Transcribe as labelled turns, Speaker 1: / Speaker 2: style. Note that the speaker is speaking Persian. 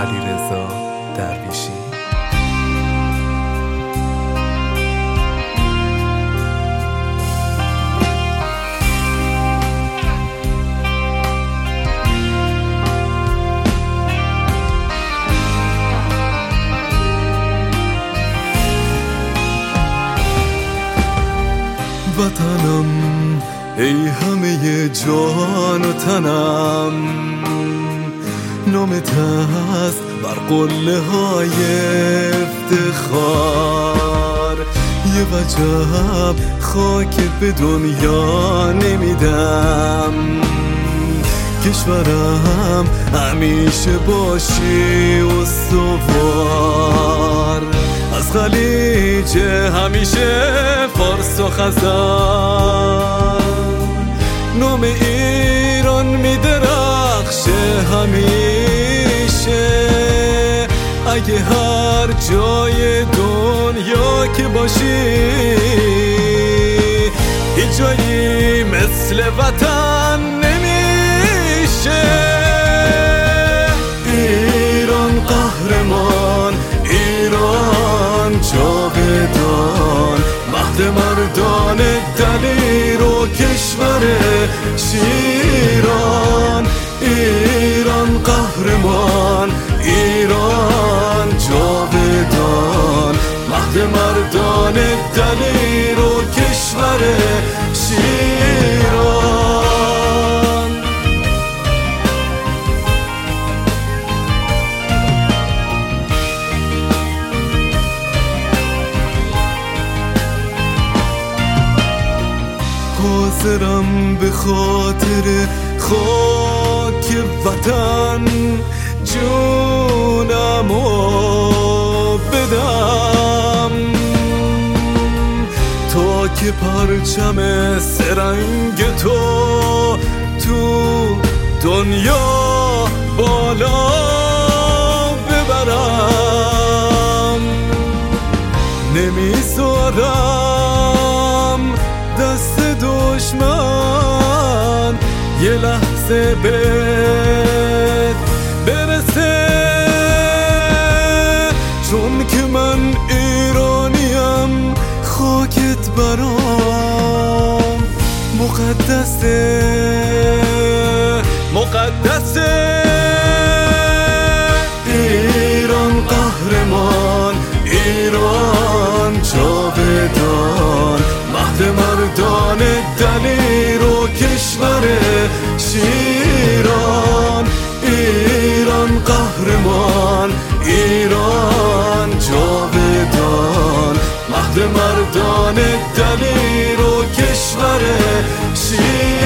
Speaker 1: علیرضا درویشی.
Speaker 2: وطنم ای همه جان و تنم، نامت هست بر قله های افتخار. یه وجب خاک به دنیا نمیدم، کشورم همیشه باشی استوار. از خلیج همیشه فارس و خزر، نام ایران میدرخشه همیشه. اگه هر جای دنیا که باشی، هیچ جایی مثل وطن نمیشه. ایران قهرمان، ایران جاودان، مهد مردان دلیر و کشور شیران. ایران قهرمان، ایران جاودان، مهد مردان دلیر و کشور شیران. حاضرم به خاطر خاک وطن جونمو بدم، تا که پرچم سرنگ تو دنیا بالا ببرم. نمیذارم دست دشمن یه لحظه بهت برسه، چون که من ایرانیم، خاکت برام مقدسه مقدسه. ایران قهرمان، ایران جاودان، مهد مردان دلیر و کشور شیران. ایران قهرمان، ایران جاودان، مهد مردان دلیر و کشور شیران.